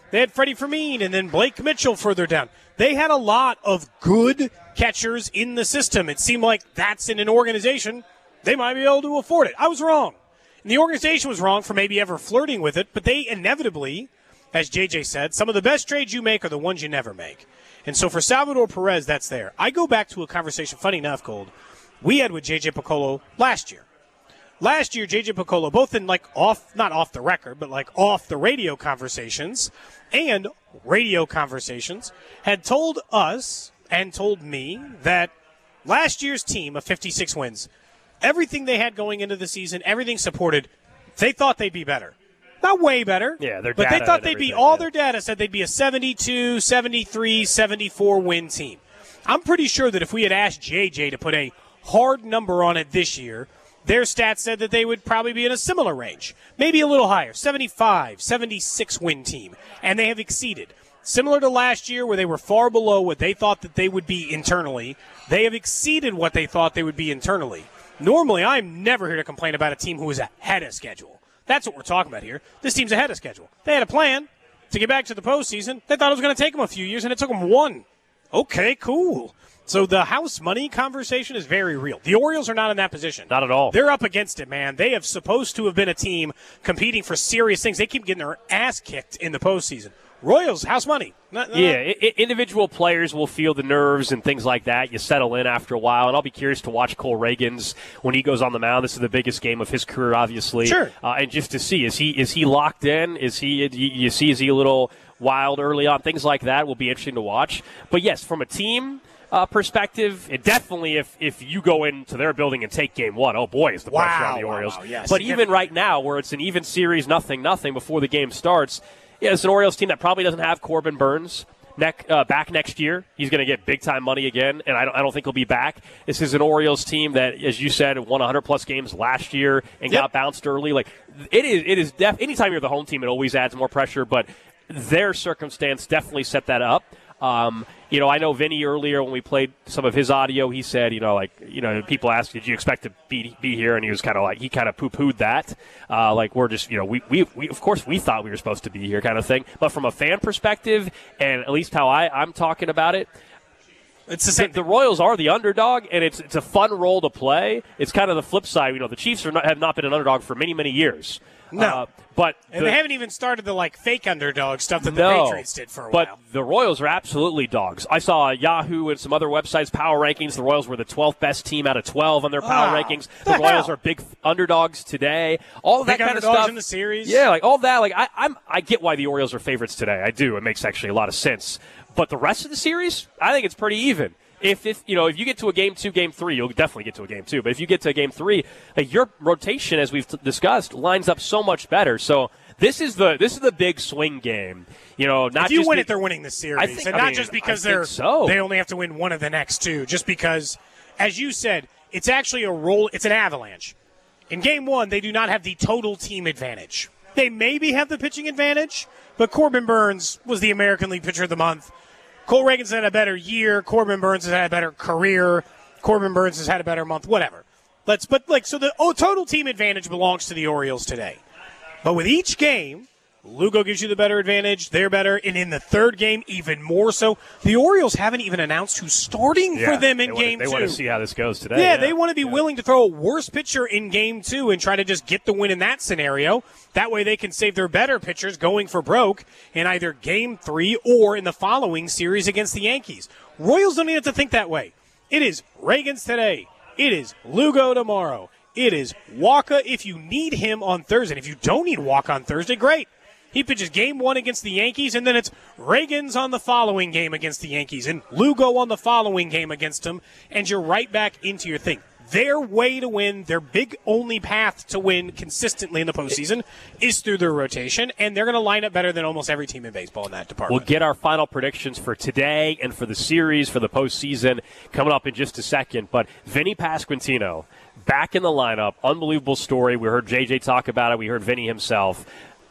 They had Freddie Fermin and then Blake Mitchell further down. They had a lot of good catchers in the system. It seemed like that's in an organization. They might be able to afford it. I was wrong. And the organization was wrong for maybe ever flirting with it, but they inevitably, as J J said, some of the best trades you make are the ones you never make. And so for Salvador Perez, that's there. I go back to a conversation, funny enough, Gold, we had with J J Picollo last year. Last year, J J Picollo, both in like off, not off the record, but like off the radio conversations and radio conversations, had told us and told me that last year's team of fifty-six wins, everything they had going into the season, everything supported, they thought they'd be better. Not way better. Yeah, their but data they thought they'd be, all yeah. their data said they'd be a seventy-two, seventy-three, seventy-four win team. I'm pretty sure that if we had asked J J to put a hard number on it this year, their stats said that they would probably be in a similar range, maybe a little higher, seventy-five, seventy-six win team, and they have exceeded. Similar to last year where they were far below what they thought that they would be internally, they have exceeded what they thought they would be internally. Normally, I'm never here to complain about a team who is ahead of schedule. That's what we're talking about here. This team's ahead of schedule. They had a plan to get back to the postseason. They thought it was going to take them a few years, and it took them one. Okay, cool. So the house money conversation is very real. The Orioles are not in that position. Not at all. They're up against it, man. They have supposed to have been a team competing for serious things. They keep getting their ass kicked in the postseason. Royals, house money. Not, not, yeah, I- individual players will feel the nerves and things like that. You settle in after a while, and I'll be curious to watch Cole Reagans when he goes on the mound. This is the biggest game of his career, obviously. Sure. Uh, and just to see, is he is he locked in? Is he? You, you see, is he a little wild early on? Things like that will be interesting to watch. But yes, from a team uh, perspective, it definitely if if you go into their building and take game one, oh boy, is the wow, pressure on the wow, Orioles. Wow, yes, but even right now, where it's an even series, nothing, nothing before the game starts. Yeah, it's an Orioles team that probably doesn't have Corbin Burns neck, uh, back next year. He's going to get big-time money again, and I don't, I don't think he'll be back. This is an Orioles team that, as you said, won one hundred plus games last year and yep. got bounced early. Like it is, it is def- anytime you're the home team, it always adds more pressure, but their circumstance definitely set that up. Um, you know, I know Vinny earlier when we played some of his audio, he said, you know, like, you know, people asked, did you expect to be be here? And he was kind of like, he kind of poo-pooed that. Uh, like, we're just, you know, we, we, we, of course, we thought we were supposed to be here kind of thing. But from a fan perspective, and at least how I, I'm talking about it, it's the same. The, the Royals are the underdog, and it's it's a fun role to play. It's kind of the flip side. You know, the Chiefs are not, have not been an underdog for many, many years. No. Uh, but and the, they haven't even started the, like, fake underdog stuff that no, the Patriots did for a but while. But the Royals are absolutely dogs. I saw Yahoo and some other websites, power rankings. The Royals were the twelfth best team out of twelve on their power oh, rankings. The, the Royals hell? are big underdogs today. All of that big kind of underdogs stuff. in the series. Yeah, like all that. Like I, I'm, I get why the Orioles are favorites today. I do. It makes actually a lot of sense. But the rest of the series, I think it's pretty even. If, if you know, if you get to a game two, game three, you'll definitely get to a game two. But if you get to a game three, like your rotation, as we've t- discussed, lines up so much better. So this is the this is the big swing game. You know, not if you just win be- it, they're winning the series, I think, and I not mean, just because I they're think so. they only have to win one of the next two. Just because, as you said, it's actually a roll. It's an avalanche. In game one, they do not have the total team advantage. They maybe have the pitching advantage, but Corbin Burns was the American League Pitcher of the Month. Cole Reagans had a better year. Corbin Burns has had a better career. Corbin Burns has had a better month. Whatever. Let's. But like, so the oh, total team advantage belongs to the Orioles today. But with each game, Lugo gives you the better advantage. They're better, and in the third game, even more so. The Orioles haven't even announced who's starting yeah, for them in they game wanna, two. They want to see how this goes today. Yeah, yeah. they want to be yeah. willing to throw a worse pitcher in game two and try to just get the win in that scenario. That way they can save their better pitchers going for broke in either game three or in the following series against the Yankees. Royals don't even have to think that way. It is Reagans today. It is Lugo tomorrow. It is Walker if you need him on Thursday. If you don't need Walker on Thursday, great. He pitches game one against the Yankees, and then it's Reagans on the following game against the Yankees and Lugo on the following game against him, and you're right back into your thing. Their way to win, their big only path to win consistently in the postseason is through their rotation, and they're going to line up better than almost every team in baseball in that department. We'll get our final predictions for today and for the series, for the postseason, coming up in just a second. But Vinny Pasquantino, back in the lineup, unbelievable story. We heard J J talk about it. We heard Vinny himself.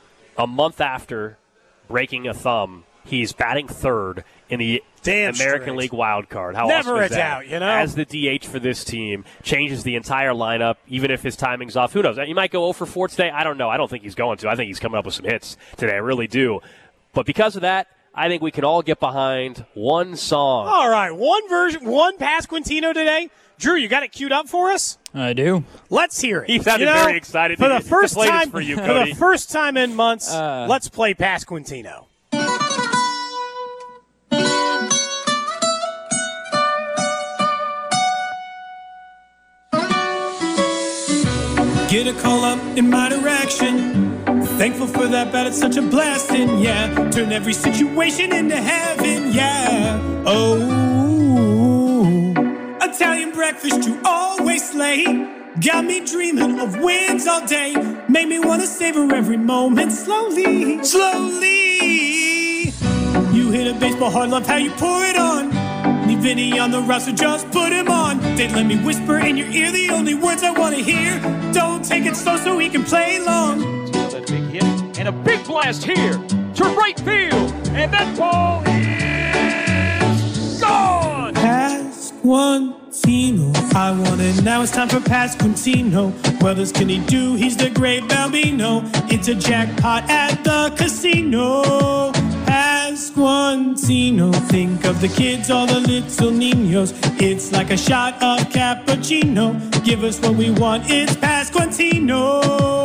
A month after breaking a thumb, he's batting third in the Damn American straight. League wild card. How Never awesome a is that? doubt, you know? As the D H for this team, changes the entire lineup, even if his timing's off. Who knows? He might go oh for four today. I don't know. I don't think he's going to. I think he's coming up with some hits today. I really do. But because of that, I think we can all get behind one song. All right, one version, one Pasquantino today. Drew, you got it queued up for us? I do. Let's hear it. He sounded you know, very excited for to, the first to play time this for you, for Cody. the first time in months. Uh, let's play Pasquantino. Get a call up in my direction. Thankful for that, but it's such a blessing, yeah. Turn every situation into heaven, yeah. Oh, Italian breakfast you always slay. Got me dreaming of wins all day. Made me want to savor every moment slowly, slowly. You hit a baseball hard, love how you pour it on. Leave Vinny on the roster, just put him on. They'd let me whisper in your ear the only words I want to hear. Don't take it slow so we can play long. That big hit and a big blast here to right field. And that ball is gone. Pasquantino, I want it now. It's time for Pasquantino. What else can he do? He's the great Bambino. It's a jackpot at the casino. Pasquantino, think of the kids, all the little niños. It's like a shot of cappuccino. Give us what we want, it's Pasquantino.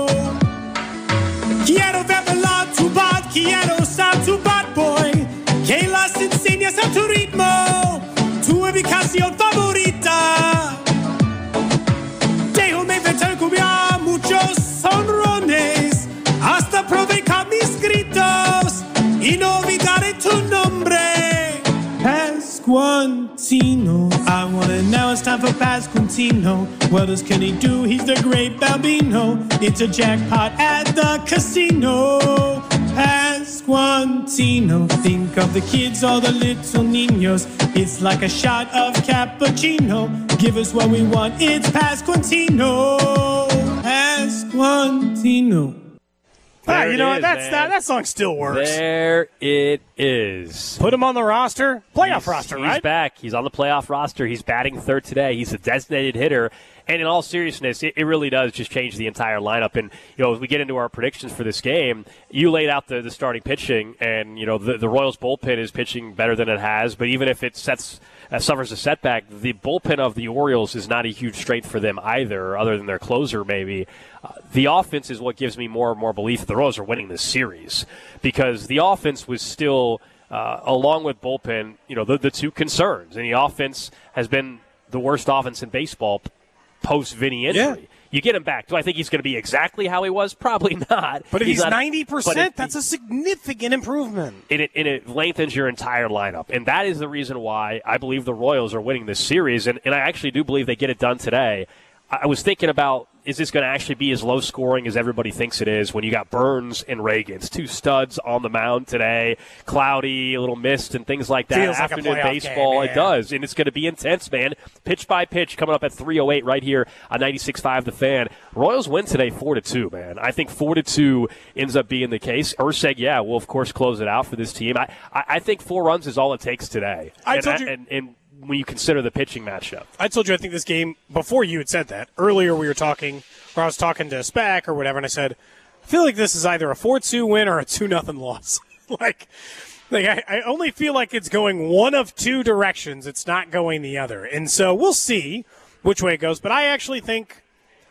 Quiero ver bailar tu bad, quiero ser tu bad boy. Que las enseñas a tu ritmo, tu ubicación favorita. Déjame ver cumbia, muchos sonrones, hasta provocar mis gritos. Y no olvidaré tu nombre, Pasquantino. I want it now, it's time for Pasquantino. What else can he do? He's the great Bambino. It's a jackpot at the casino. Pasquantino, think of the kids, all the little niños. It's like a shot of cappuccino. Give us what we want, it's Pasquantino. Pasquantino. Ah, you it know is, that's man. that, that song still works. There it is. Put him on the roster, playoff he's, roster, he's right? He's back. He's on the playoff roster. He's batting third today. He's a designated hitter. And in all seriousness, it, it really does just change the entire lineup. And, you know, as we get into our predictions for this game, you laid out the, the starting pitching, and, you know, the, the Royals bullpen is pitching better than it has. But even if it sets uh, suffers a setback, the bullpen of the Orioles is not a huge strength for them either, other than their closer maybe. Uh, the offense is what gives me more and more belief that the Royals are winning this series, because the offense was still, uh, along with bullpen, you know, the, the two concerns. And the offense has been the worst offense in baseball post-Vinny injury. Yeah. You get him back. Do I think he's going to be exactly how he was? Probably not. But if he's, he's not, ninety percent, it, that's a significant improvement. And it, and it lengthens your entire lineup. And that is the reason why I believe the Royals are winning this series. And, and I actually do believe they get it done today. I was thinking about, is this going to actually be as low scoring as everybody thinks it is when you got Burns and Reagans, two studs on the mound today, cloudy, a little mist and things like that. Feels Afternoon like a baseball, game, it does. And it's going to be intense, man. Pitch by pitch coming up at three oh eight right here on ninety-six point five The Fan. Royals win today four to two, man. I think four to two ends up being the case. Urseg, yeah, will of course close it out for this team. I, I, I think four runs is all it takes today. I and, told you. And, and when you consider the pitching matchup. I told you I think this game, before you had said that, earlier we were talking, or I was talking to Spack or whatever, and I said, I feel like this is either a four two win or a two nothing loss. like, like I, I only feel like it's going one of two directions. It's not going the other. And so we'll see which way it goes. But I actually think,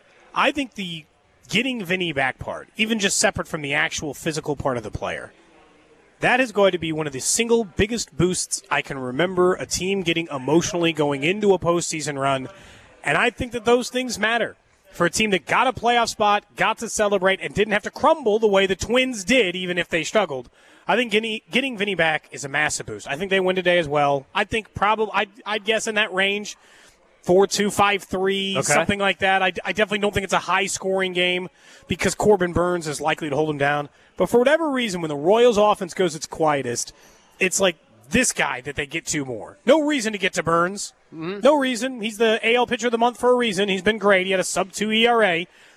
I think the getting Vinny back part, even just separate from the actual physical part of the player, that is going to be one of the single biggest boosts I can remember a team getting emotionally going into a postseason run. And I think that those things matter for a team that got a playoff spot, got to celebrate, and didn't have to crumble the way the Twins did, even if they struggled. I think getting, getting Vinny back is a massive boost. I think they win today as well. I think probably, I'd, I'd guess in that range, four two, five three, okay. Something like that. I, I definitely don't think it's a high-scoring game because Corbin Burns is likely to hold him down. But for whatever reason, when the Royals' offense goes its quietest, it's like this guy that they get to more. No reason to get to Burns. Mm-hmm. No reason. He's the A L pitcher of the month for a reason. He's been great. He had a sub two E R A.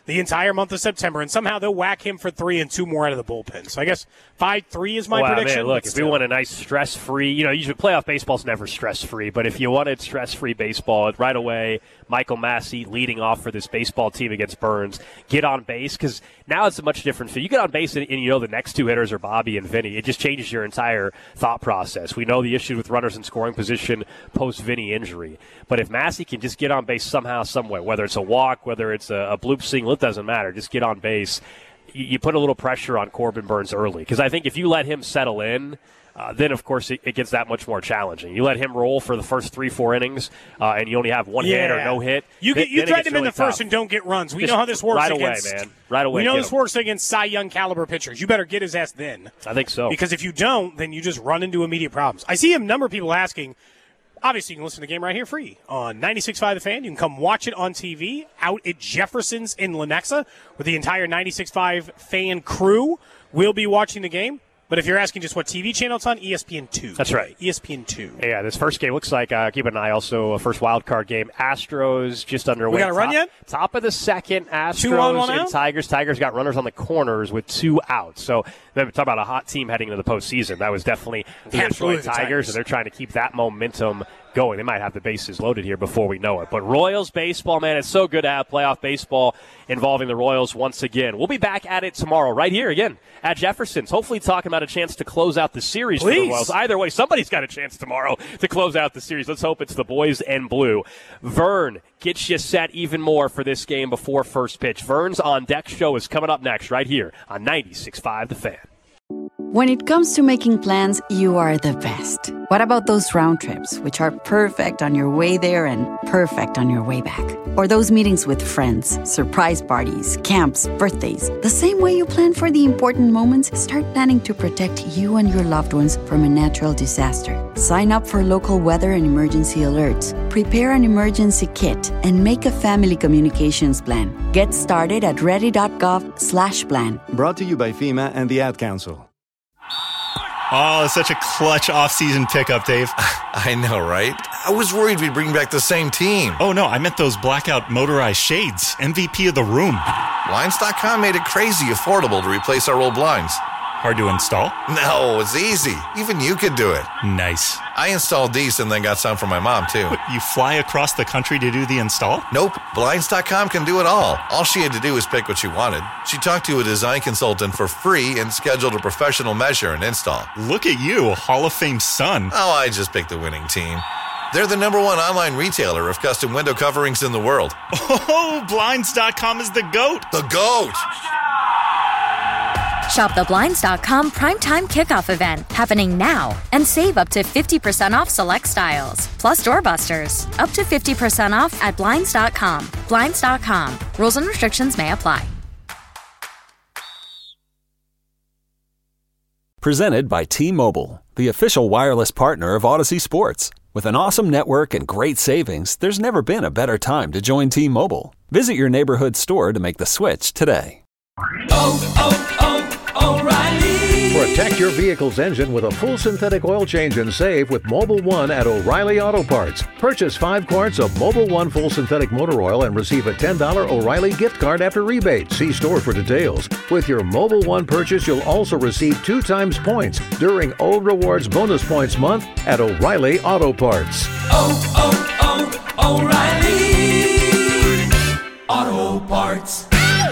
the entire month of September, and somehow they'll whack him for three and two more out of the bullpen. So I guess five three is my well, prediction. Man, look, if we want a nice stress-free, you know, usually playoff baseball's never stress-free, but if you wanted stress-free baseball, right away, Michael Massey leading off for this baseball team against Burns, get on base, because now it's a much different feel. You get on base and, and you know the next two hitters are Bobby and Vinny. It just changes your entire thought process. We know the issue with runners in scoring position post-Vinny injury, but if Massey can just get on base somehow, someway, whether it's a walk, whether it's a, a bloop single, it doesn't matter. Just get on base. You, you put a little pressure on Corbin Burns early, because I think if you let him settle in, uh, then, of course, it, it gets that much more challenging. You let him roll for the first three, four innings, uh, and you only have one yeah. hit or no hit. You, th- you tried him really in the first tough. and don't get runs. We Just know how this works right against away, man. Right away. We know this him. works against Cy Young caliber pitchers. You better get his ass then. I think so. Because if you don't, then you just run into immediate problems. I see a number of people asking. Obviously, you can listen to the game right here free on ninety-six point five The Fan. You can come watch it on T V out at Jefferson's in Lenexa with the entire ninety-six point five Fan crew. We'll be watching the game. But if you're asking just what T V channel it's on, E S P N two. That's right. E S P N two. Yeah, this first game looks like, uh, keep an eye also, a first wild card game. Astros just underway. We got a run top, yet? Top of the second, Astros Two on, one and out? Tigers. Tigers got runners on the corners with two outs. So, talk about a hot team heading into the postseason. That was definitely the Absolutely Detroit the Tigers, Tigers. and they're trying to keep that momentum going. They might have the bases loaded here before we know it. But Royals baseball, man, it's so good to have playoff baseball involving the Royals once again. We'll be back at it tomorrow right here again at Jefferson's, hopefully talking about a chance to close out the series Please. for the Royals. Either way, somebody's got a chance tomorrow to close out the series. Let's hope it's the boys and blue. Vern gets you set even more for this game before first pitch. Vern's On Deck show is coming up next right here on ninety-six point five The Fan. When it comes to making plans, you are the best. What about those round trips, which are perfect on your way there and perfect on your way back? Or those meetings with friends, surprise parties, camps, birthdays? The same way you plan for the important moments, start planning to protect you and your loved ones from a natural disaster. Sign up for local weather and emergency alerts. Prepare an emergency kit and make a family communications plan. Get started at ready.gov slash plan. Brought to you by FEMA and the Ad Council. Oh, such a clutch off-season pickup, Dave. I know, right? I was worried we'd bring back the same team. Oh, no, I meant those blackout motorized shades. M V P of the room. Blinds dot com made it crazy affordable to replace our old blinds. Hard to install? No, it's easy. Even you could do it. Nice. I installed these and then got some for my mom, too. What, you fly across the country to do the install? Nope. Blinds dot com can do it all. All she had to do was pick what she wanted. She talked to a design consultant for free and scheduled a professional measure and install. Look at you, a Hall of Fame son. Oh, I just picked the winning team. They're the number one online retailer of custom window coverings in the world. Oh, Blinds dot com is the GOAT. The GOAT! Shop the Blinds dot com primetime kickoff event happening now and save up to fifty percent off select styles. Plus doorbusters, up to fifty percent off at Blinds dot com. Blinds dot com. Rules and restrictions may apply. Presented by T-Mobile, the official wireless partner of Odyssey Sports. With an awesome network and great savings, there's never been a better time to join T-Mobile. Visit your neighborhood store to make the switch today. Oh, oh, oh, O'Reilly. Protect your vehicle's engine with a full synthetic oil change and save with Mobil one at O'Reilly Auto Parts. Purchase five quarts of Mobil one full synthetic motor oil and receive a ten dollars O'Reilly gift card after rebate. See store for details. With your Mobil one purchase, you'll also receive two times points during O Rewards Bonus Points Month at O'Reilly Auto Parts. Oh, oh, oh, O'Reilly Auto Parts.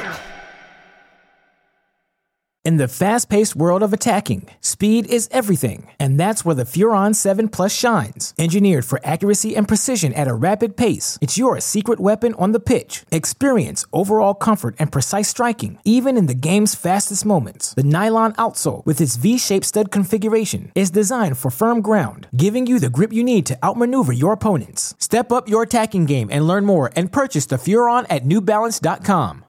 In the fast-paced world of attacking, speed is everything, and that's where the Furon seven Plus shines. Engineered for accuracy and precision at a rapid pace, it's your secret weapon on the pitch. Experience overall comfort and precise striking, even in the game's fastest moments. The nylon outsole, with its V-shaped stud configuration, is designed for firm ground, giving you the grip you need to outmaneuver your opponents. Step up your attacking game and learn more and purchase the Furon at New Balance dot com.